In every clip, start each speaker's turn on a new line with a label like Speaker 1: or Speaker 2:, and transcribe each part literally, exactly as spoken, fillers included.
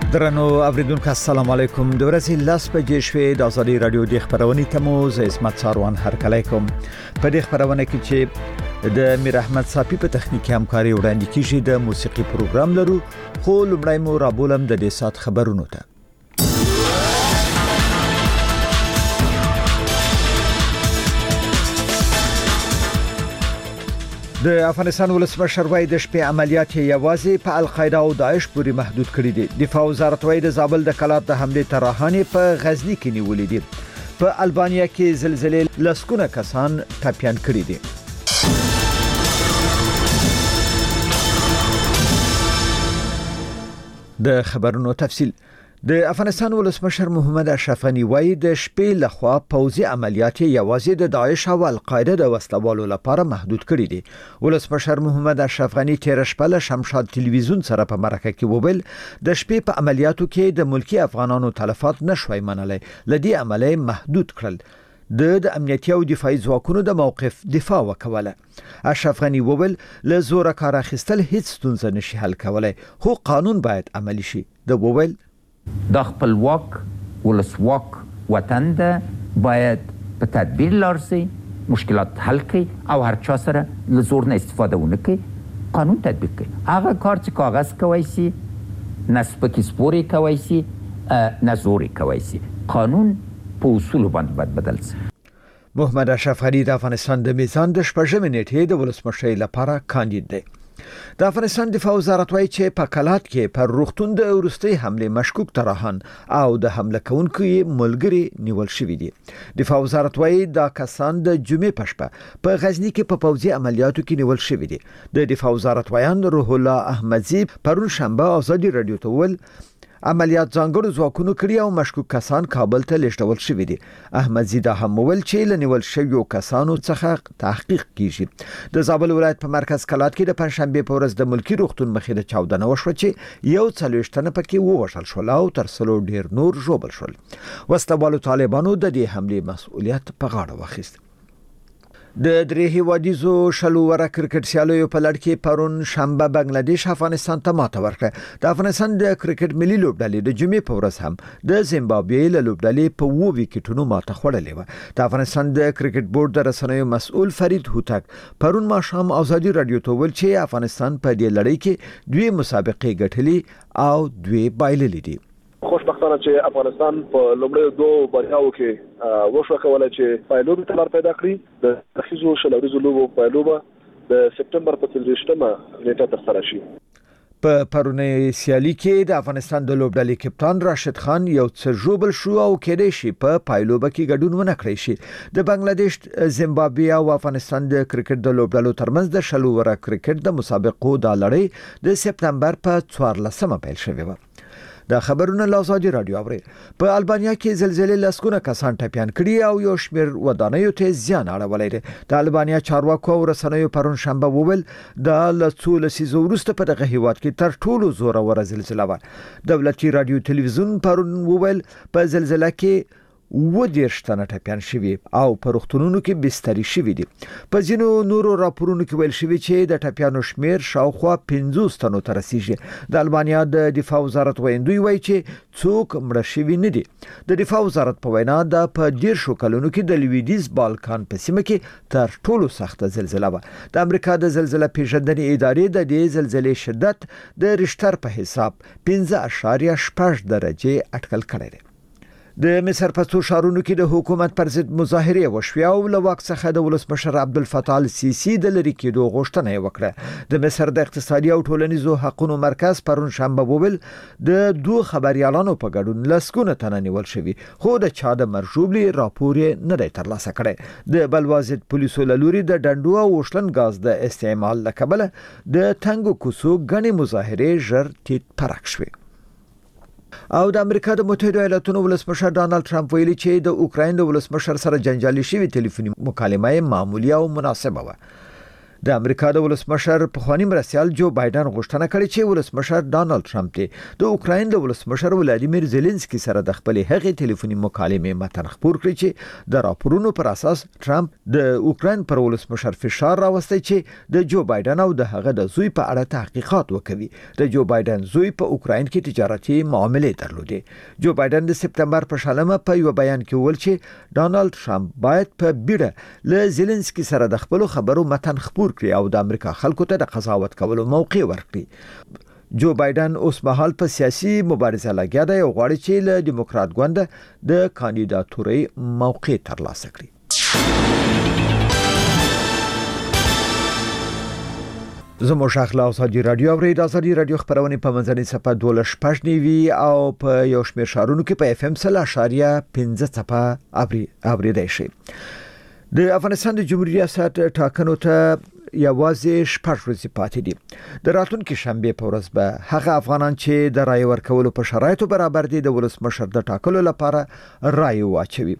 Speaker 1: درنو اوریدونکو السلام علیکم د ورځې لاس په جشوې د ازادي رادیو د خبرونې تموز عصمت ساروان هرکلی کوم په دې خبرونه کې چې د میر احمد صافي په تخنیکی همکاري وړاندې کیږي د موسیقي پروګرام لرو خو لومړی مو رابولم د دې سات خبرونو ته. د افغانستان ولسمشر وایي د شپې عملیات یوازې په القاعده او داعش پورې محدود کړي دي. دفاع وزارت وایي د زابل د کلات د حمله طرحانې په غزنی کې نیولې دي. په البانیا کې زلزلې لسکونه کسان ټپيان کړي دي. د خبرونو تفصیل. د افغانستان ولسمشر محمد اشرف غنی وایي د شپې لخوا پوځي عملیات یوازې د داعش او القاعده د وسلوالو لپاره محدود کړي دي. ولسمشر محمد اشرف غنی تیر شپه له شمشاد ټلویزیون سره په مرکه کې وویل د شپې په عملیاتو کې د ملکی افغانانو تلفات نشوي منلای لدی عملیه محدود کړل. د د امنیتي او دفاعي ځواکونو د موقف دفاع وکوله. اشرف غنی وویل له زور کار اخیستل هیڅ ستونزه نشي حل کولای خو قانون باید عملی شي. د وویل
Speaker 2: د خپلواک ولسواک وطن ده باید په تدبیر لارسي مشکلات حل کړي او هر چا سره له زور نه استفاده ونه کړي قانون تطبیق کړي. هغه کار چې کاغذ کوي سي نسبکی سپوري کوي سي نه زوري کوي سي قانون په اصول باندې باید بدل سي.
Speaker 1: محمد اشرف غنی د افغانستان د میزان د شپږمې نیټې د ولسمشر لپاره کاندید دی. د افغانستان دفاع وزارت وایي چې په کلات کې پر روغتون د ورستۍ حمله مشکوک طرحان او د حمله کوونکو ملګری نیول شوی دي. دفاع وزارت وایي دا کسان د جمعې په شپه په غزنی کې په پوځي عملیاتو کې نیول شوی دي. د دفاع وزارت وایان روح الله احمدزی پرون شنبه ازادي رادیو ته ول عملیات ځانګړو ځواکونو کړي او مشکوک کسان کابل ته لیږدول شوي دي. احمدزی دا هم وویل چې لنیول شویو کسانو څخه تحقیق کیږي. د زابل ولایت په مرکز کلات کې د پنځشنبه په ورځ د ملکی روغتون مخې د چاودنه وشوه چې یو څلوېښت تنه پکې ووژل شول او تر سلو ډیر نور ژوبل شول. وسلوالو طالبانو د دې حمله مسؤلیت په غاړه واخیست. د درې هیوادیزو شلو ور کرکټ سیالیو په لړ کې پرون شنبه بنگلاديش افغانستان ته ماته ورکړه. د افغانستان د کرکټ ملي لوبډلې د جمعې په ورځ هم د زیمبابوې له لوبډلې په وو وکټونو ماته خوړلې و. د افغانستان د کرکټ بورډ د رسنیو مسؤل فرید هوتک پرون ماښام ازادي رادیو ته ویل چې افغانستان په دې لړۍ کې دوی مسابقې ګټلې او دوی بایللې دي.
Speaker 3: خوشبختانه چې افغانستان په لومړی دوه بریاو کې وشو کولای چې پایلوب تلار پیدا کړي. د تخیزو شلوریزو لوبو پایلوب د سپټمبر په څلوېښتمه نیټه ترسره شي.
Speaker 1: په پرونی سیالي کې د افغانستان د لوبډلې کپتان راشد خان یو څه ژوبل شو او کېدای شي په پایلوب کې ګډون ونه کړی شي. د بنگلاديش زیمبابوې او افغانستان د کرکټ د لوبډلو ترمنځ د شلو ور کرکټ د مسابقو د لړۍ د سپټمبر په څوارلسمه پیل شوې و. دا خبرونه لازادي رادیو اوري. په البانیا کې زلزلې لسکونه کسان ټپيان کړي او یو شمېر ودانیو ته زیان اړولی دی. د البانیا چارواکو او رسنیو پرون شنبه وویل د لڅو لسیزو وروسته په دغه هیواد کې تر ټولو زوروره زلزلہ و. دولتي رادیو تلویزیون پرون وویل په زلزلہ کې و دېرش تنه ټپيان شوي او په روغتونونو کې بستري شوي دي. په ځینو نورو راپورونو کې ویل شوی چې د ټپيانو شمیر شاوخوا پنځوس تنو ته رسیږي. د البانیا د دفاع وزارت ویندوی وایي چې څوک مړه شوي نه دي. د دفاع وزارت په وینا د په ډیر شو کلونو کې د لویدیز بالکان په سیمه کې تر ټولو سخته زلزلہ و. د امریکا د زلزلہ پیژندنې ادارې د دې زلزلې شدت د ریشتر په حساب پنځه اعشاریه شپږ درجه اټکل کړی دی. د مصر په څو ښارونو کې د حکومت پر ضد مظاهرې وشوې او له واک څخه د ولسمشر عبدالفتاح السیسی د لرې کېدو غوښتنه یې وکړه. د مصر د اقتصادي او ټولنیزو حقوقو مرکز پرون شنبه وویل د دوه خبريالانو په ګډون لسکونه تنه نیول شوي خو د چا د مرجوبلي راپور نه دی ترلاسه کړی. د بلوازد پولیسو له لوري د ډنډو او وشلن غاز د استعمال له کبله د تنګو کوڅو غني مظاهرې ژر تیت پرک شوې. او د امریکا د متحده ایالاتونو ولسمشر ډانلډ ټرمپ ویلي چې د اوکراین د ولسمشر سره جنجالي شوی ټلیفوني مکالمه معمولی او مناسبه و. د امریکا د ولسمشر پخوانی مرستیال جو بایدن غوښتنه کړې چې ولسمشر ډانلډ ټرمپ د اوکراین د ولسمشر ولادیمیر زيلنسکي سره د خپل هغې ټلیفوني مکالمې متن خبر کړی چې د راپورونو پر اساس ټرمپ د اوکراین پر ولسمشر فشار راوستي چې د جو بایدن او د هغه د زوی په اړه تحقیقات وکړي. د جو بایدن زوی په اوکراین کې تجارتي معاملې درلودې. جو بایدن د سپتمبر په شلمه په یو بیان کې وویل چې ډانلډ ټرمپ باید په بیړه له زيلنسکي سره د خپل خبرو متن خبر کړي او د امریکا خلکو ته د قضاوت کولو موقع ورکړي. جو بایدن اوس مهال په سیاسي مبارزه لګیا دی او غواړي چې له ډیموکرات ګوند د کاندیداتورۍ موقع ترلاسه کړي. زموږ اخلا ازادي رادیو او ریډ ازادي رادیو خبرونه په منځنۍ صفه دولس پښ نیوي او په یو شمېر شهرونو کې په اف ام سل اشاریه پنځه صفه ابري ابري دی شي. د افغانستان د جمهوریت ریاست ټاکنو ته یوازې شپږ ورځې پاتې دي. د راتلونکي شنبه په ورځ به هغه افغانان چې د رای ورکولو په شرایطو برابر دي د ولسمشر د ټاکلو لپاره رای واچوي.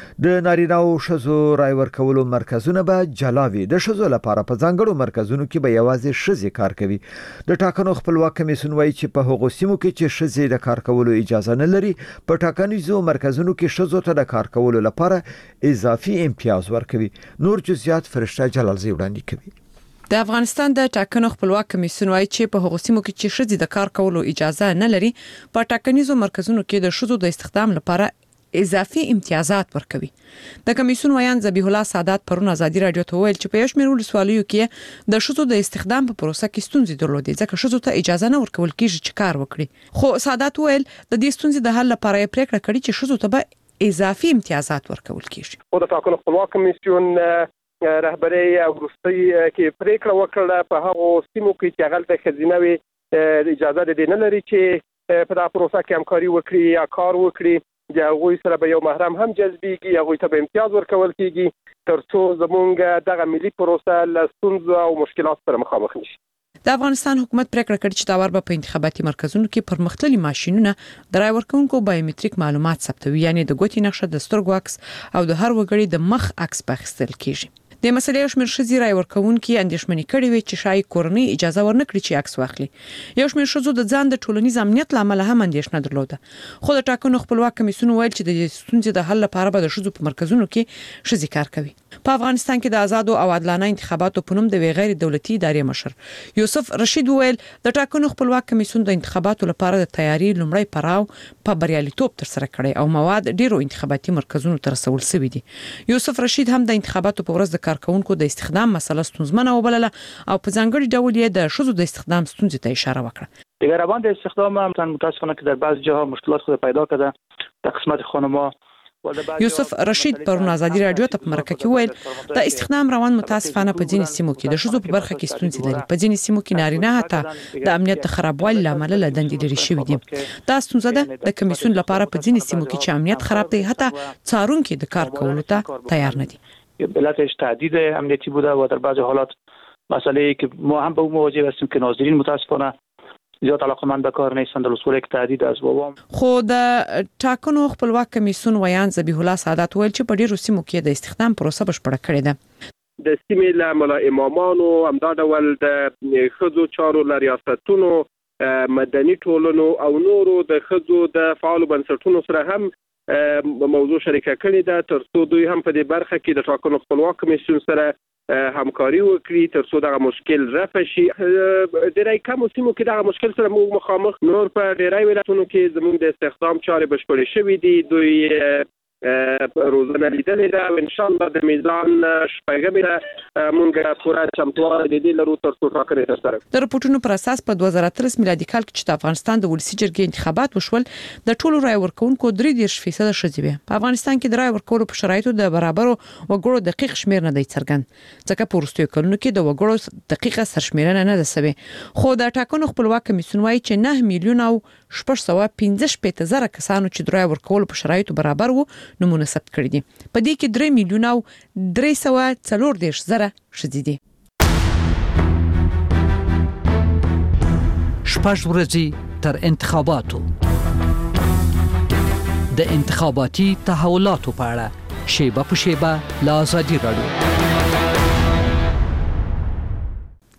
Speaker 1: د نارینه او ښځو رای ورکولو مرکزونه به جلاوي. د ښځو لپاره په ځانګړو مرکزونو کې به یوازې ښځې کار کوي. د ټاکنو خپلواک کمیسیون وایي چې په هغو سیمو کې چې ښځې د کار کولو اجازه نه لري په ټاکنیزو مرکزونو کې ښځو ته د کار کولو لپاره اضافي امتیاز ورکوي. نور جزئیات فرشته جلالزی وړاندې کوي.
Speaker 4: د افغانستان د ټاکنو خپلواک کمیسیون وایي چې په هغو سیمو کې چې ښځې د کار کولو اجازه نه لري په ټاکنیزو مرکزونو کې د ښځو د استخدام لپاره اضافي امتیازات ورکوي. د کمیسیون ویان ذبیح الله سادات پرون ازادي رادیو ته ویل چې په یو شمېر ولسوالیو کې د ښځو د استخدام په پروسه کې ستونزې درلودې ځکه ښځو ته اجازه نه ورکول کیږي چې کار وکړي. خو سادات ویل د دې ستونزې د حل لپاره یې پریکړه کړې چې ښځو ته به اضافي امتیازات ورکول کیږي.
Speaker 5: او د ټاکنو خپلواک کمیسیون رهبری او وروستي کې پریکړه وکړه په هغو سیمو کې چې هغه د خزینوي اجازه دې نه لري چې په دا پروسه کې همکاري وکړي یا کار وکړي. د هغوی سره به یو محرم هم جذبېږي، هغوی ته به امتیاز ورکول کیږي تر څو زمونږ دغه ملي پروسه له ستونزو او مشکلات سره مخامخ نشي.
Speaker 4: د افغانستان حکومت پریکړه کړې چې دا ور په انتخاباتي مرکزونو کې پرمختللي ماشينونه د رای ورکونکو بایومټریک معلومات ثبتوي، یعنی د ګوتې نقشه، د سترګو عکس او د هر وګړي د مخ عکس په اخیستل کیږي. د مسلې شمیر ښځې رای ورکونکي اندېښمنې کړې وي چې شای کورنۍ اجازه ورنکړي چې عکس واخلي. یو شمیر ښځو د ځان د ټولنیز امنیت لامل هم اندېښنه درلوده. خو د ټاکنو خپلواک کمیسیون ویل چې د ستونزې د حل لپاره به د ښځو په مرکزونو کې ښځې کار کوي. په افغانستان کې د آزادو او عادلانه انتخاباتو په نوم د غیر دولتي ادارې مشر یوسف رشید ویل د ټاکنو خپلواک کمیسیون د انتخاباتو لپاره د تیاری لومړی پړاو په بریالیتوب تر سره کړی او مواد ډیرو انتخاباتي مرکزونو ته رسول شوی دي. یوسف رشید هم د انتخاباتو په ورځ د کارکونکو د استخدام مسله ستونزمنه وبلله او په ځانګړي ډول یې د ښځو د استخدام ستونزې ته اشاره وکړه.
Speaker 6: دیگر روند استخدام هم متاسفانه که در بعضی جاها مشکلات خود پیدا کرده. در قسمت خانم‌ها
Speaker 4: یوسف رشید پرون ازادي رادیو ته په مرکه کې ویل د استخدام روان متاسفانه په ځینې سیمو کې د ښځو په برخه کې ستونزې لري. په ځینې سیمو کې نارینه حتی د امنیت د خرابوالي لامل له دندې لري شوی دي. دا ستونزه ده د کمیسیون لپاره په ځینې سیمو کې چې امنیت خراب دی حتی څارونکو د کار کولو ته تیار نه دي.
Speaker 6: علتش تهدید امنیتی بوده و در بعضی حالات مسئله ای که ما هم به اون مواجه هستیم که ناظرین متاسفانه زیات علاقمند به کار نیستند در اصول یک تهدید از بابام.
Speaker 4: خو د ټاکنو خپلواک کمیسیون ویان ذبیح الله سادات ویل چې په ډیرو سیمو کې د استخدام پروسه بشپړه کړې ده.
Speaker 5: د سیمې له ملا امامانو همدا ډول د ښځو چارو له ریاستونو، مدني ټولنو او نورو د ښځو د فعالو بنسټونو سره هم موضوع شریکه کړې ده تر څو دوی هم په دې برخه کې د ټاکنو خپلواک کمیسیون سره همکاري وکړي تر څو دغه مشکل رفع شي. ډېری کمو سیمو کې دغه مشکل سره موږ مخامخ، نور په ډېری ولایتونو کې زموږ د استخدام چارې بشپړې شوې دي. دوی روزنه لیدلې ده او ان شاء الله د میزان شپږمې مونږ پوره چمتووالی د دې لرو تر څو ټاکنې ترسره.
Speaker 4: د رپورټونو پر اساس په دوه زره اتلس میلادي کال کې چې د افغانستان د ولسي جرګې انتخابات وشول د ټولو رای ورکونکو درې دېرش فیصد ښځې وې. په افغانستان کې د رای ورکولو په شرایطو د برابرو وګړو دقیق شمیر نه دی څرګند ځکه په وروستیو کلونو کې د وګړو دقیقه سرشمیرنه نه ده سوې. خو د ټاکنو خپلواک کمیسیون وایي چې نه میلیون او شپږ سوه پنځه شپېته زره کسانو چې د رای ورکولو په شرایطو برابر وو نمونه ثبت کړي دي. په دې کې درې میلیون او درې سوه څلور دېرش زره ښځې دي.
Speaker 7: شپږ ورځې تر انتخاباتو د انتخاباتي تحولاتو په اړه شیبه په شیبه له ازادي رادیو.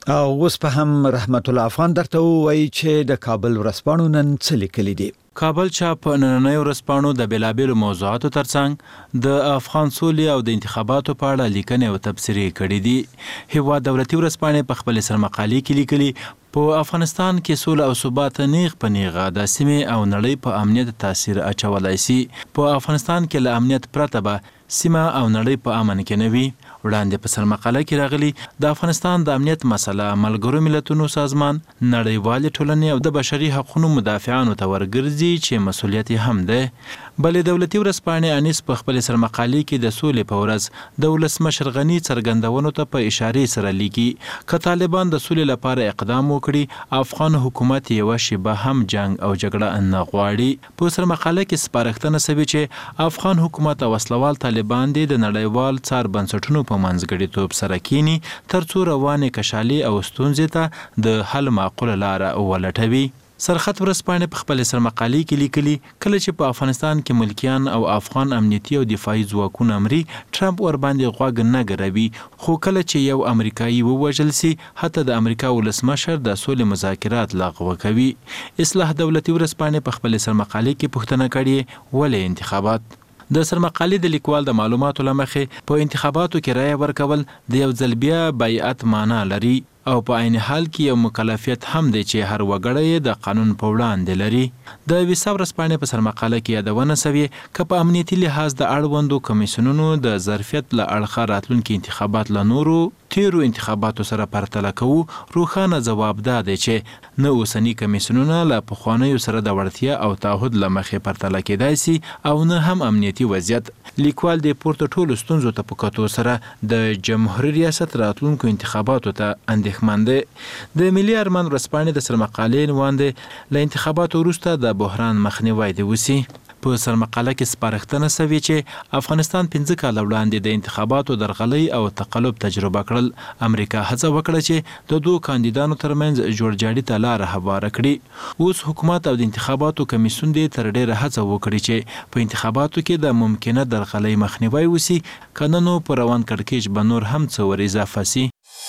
Speaker 1: او اوس په هم رحمت الله افغان درته وایي چې د کابل ورځپاڼو نن څه لیکلي دي.
Speaker 8: کابل چاپ نننۍ ورځپاڼو د بیلابیلو موضوعاتو ترڅنګ د افغان سولې او د انتخاباتو په اړه لیکنې او تبصرې کړې دي. هیواد دولتي ورځپاڼې په خپل سرمقالې کې لیکلي په افغانستان کې سوله او ثبات نیغ په نیغه د سیمې او نړۍ په امنیت تاثیر اچولای شي. په افغانستان کې له امنیت پرته به سیمه او نړۍ په امن کې نه وي. وړاندې په سرمقاله کې راغلي د افغانستان د امنیت مسله ملګرو ملتونو سازمان، نړیوالې ټولنې او د بشري حقوقو مدافعانو ته ورګرځي چې مسؤلیت هم ده. بلې دولتي ورځپاڼې انیس په خپل سرمقالې کې د سولې په ورځ د ولسمشر غني څرګندونو ته په اشارې سره لیکي که طالبان د سولې لپاره اقدام وکړي افغان حکومت یو شیبه هم جنگ او جګړه نه غواړي. په سرمقاله کې سپارښتنه شوې چې افغان حکومت او وسلوال طالبان د نړیوال څار بنسټونو په منځګړیتوب سره کینی ترڅو روانې کشالي او ستونزې ته د حل معقوله لاره ولټوي. سرخط ورځپاڼې په خپل سرمقالې کې لیکلي کله چې په افغانستان کې ملکیان او افغان امنیتي او دفاعي ځواکونه مري ټرمپ ور باندې غوږ نه ګروي، خو کله چې یو امریکایي ووژل سي حتی د امریکا ولسمشر د سولې مذاکرات لغوه کوي. اصلاح دولتي ورځپاڼې په خپل سرمقالې کې پوښتنه کړې ولې انتخابات؟ د سرمقالې د لیکوال د معلوماتو لمخې په انتخاباتو کې رایه ورکول د یو ځل بیا بیعت معنا لري او په عین حال کې یو مکلفیت هم دی چې هر وګړی د قانون په وړاندې لري. د ویسا ورځپاڼې په سرمقاله کې یادونه شوې که په امنیتي لحاظ د اړوندو کمیسیونونو د ظرفیت له اړخه راتلونکي انتخابات له نورو تیرو انتخاباتو سره پرتله کوو، روښانه ځواب دا دی چې نه اوسني کمیسیونونه له پخوانیو سره د وړتیا او تعهد له مخې پرتله کېدای سي او نه هم امنیتي وضعیت. لیکوال د پورته ټولو ستونزو ته په کتو سره د جمهوریت ریاست راتلونکو انتخاباتو ته اندېښمن دی. د ملي ارمان ورځپاڼې د سرمقالې عنوان دی له انتخاباتو وروسته د بحران مخنیوی دې وسي. په سرمقاله کې سپارښتنه شوې چې افغانستان پنځه کاله وړاندې د انتخاباتو درغلۍ او تقلب تجربه کړل. امریکا هڅه وکړه چې د دوه کاندیدانو ترمنځ جوړجاړي ته لاره هواره کړي. اوس حکومت او د انتخاباتو کمیسیون دې تر ډیره هڅه وکړي چې په انتخاباتو کې د ممکنه درغلۍ مخنیوی وسي، کنه نو په روان کړکېچ به نور هم څه ور اضافه سي.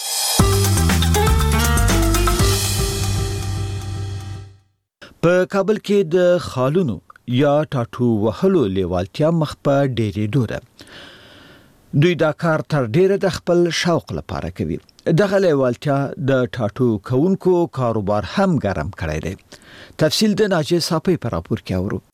Speaker 1: په کابل کې د خالونو یا ټاټو وهلو لیوالتیا مخ په ډېرېدو ده. دوی دا کار تر ډیره د خپل شوق لپاره کوي. دغه لیوالتیا د ټاټو کوونکو کاروبار هم ګرم کړی دی. تفصیل د ناجیه صافی په راپور کې اورو.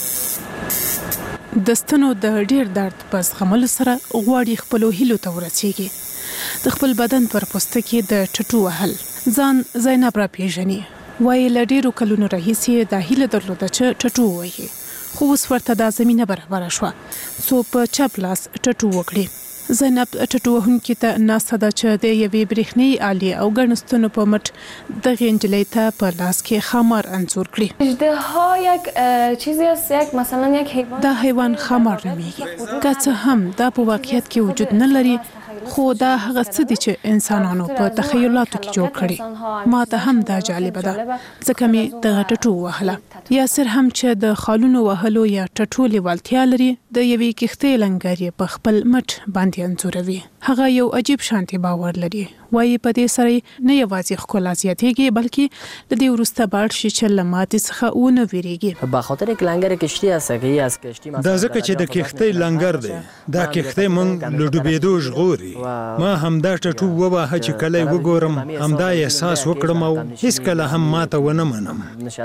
Speaker 9: د ستنو د ډیر درد په زغملو سره غواړي خپل هیلو ته ورسیږي. د خپل بدن پر پوستکي د ټټو وهل ځان زینب را پیژني. وای له ډیرو کلونو راهیسې د هیله درلوده چې ټټو وهي، خو اوس ورته د زمينه برابر شوه څو په چپ لاس ټټو وکړي. زینب ټټو وهونکي ته ناسته ده چې د یوې برېښنایي آلې او ګڼستونو په مټ دغې نجلۍ ته په لاس کې خامار انځور کړي.
Speaker 10: اژدها یک چیزی است، یک مثلا یک حیوان.
Speaker 9: دا حیوان خامار نومیږي. که څه هم دا په واقعیت کې وجود نه لري، خو دا هغه څه دي چې انسانانو په تخیلاتو کې جوړ کړي. ما ته هم دا جالبه ده ځکه مې د ټټو وهله. یاسر هم چې د خالونو وهلو یا ټټو لیوالتیا لري، د یوې کښتۍ لنګر په خپل مټ باندې انځوروي. هغه یو عجیب شانتي باور لري. وایي په دې سره نه یوازې ښکلا زیاتېږي بلکې د دې وروسته باړ شي چې له ماتې څخه ونه ویریږي.
Speaker 11: به خاطر یک لنگر کشتی است که از کشتی
Speaker 12: دا ځکه چې د کښتۍ لنګر دی. دا کښتۍ مونږ له ډوبېدو ژغوري. ما همدا ټټو ووهه چې کله یې وګورم همدا احساس وکړم او هیڅکله هم ماته ونه منم.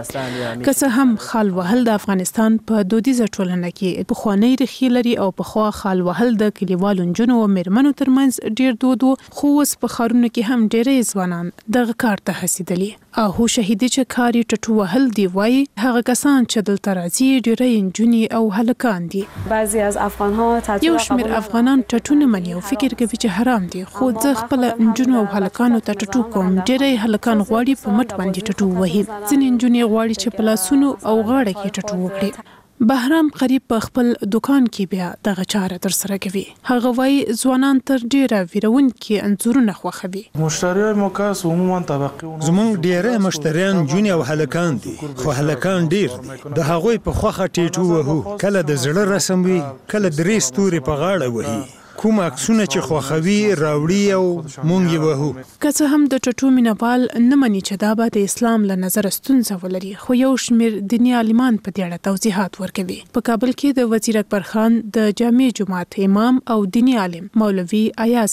Speaker 9: که څه هم خال وهل د افغانستان په دودیزه ټولنه کې پخوانی ریښې لري او پخوا خال وهل د کلیوالو نجونو او میرمنو ترمنځ ډیر دود و، خو اوس په ښارونو کې هم ډیری ځوانان دغه کار ته هڅېدلي. او شهیدي چې کار یې ټټو وهل دی، وایي هغه کسان چې دلته راځي ډیری نجونې او هلکان دي.
Speaker 10: بعضی از افغان‌ها
Speaker 9: یو شمېر افغانان ټټو نه مني او فکر کوي چې حرام دي، خو زه خپل نجونو او هلکانو ته ټټو کوم. ډیری هلکان غواړي په مټ باندې ټټو وهي، ځینې نجونې غواړي چې په لاسونو او غاړه کې ټټو وکړي. بهرام قریب په خپل دکان کې بیا دغه چاره تر سره کوي. هغه وایي ځوانان تر ډیره ویرونکي انځورونه خوښوي.
Speaker 13: مشتریان مو کاس عموما طبقه
Speaker 12: زمونږ ډیره مشتریان جونې او هلکان دي، خو هلکان ډیر دي. د هغوی په خوخه ټیټو وهو، کله د زړه رسم وي، کله درې ستوري په غاړه وهي. کوم عکسونه چې خوښوي راوړي او مونږ یې وهو.
Speaker 9: که څه هم د ټټو مینوال نه مني چې دا به د اسلام له نظره ستونزه ولري، خو یو شمېر دیني عالمان په دې اړه توضیحات ورکوي. په کابل کې د وزیر اکبر خان د جامع جماعت امام او دیني عالم مولوي ایاز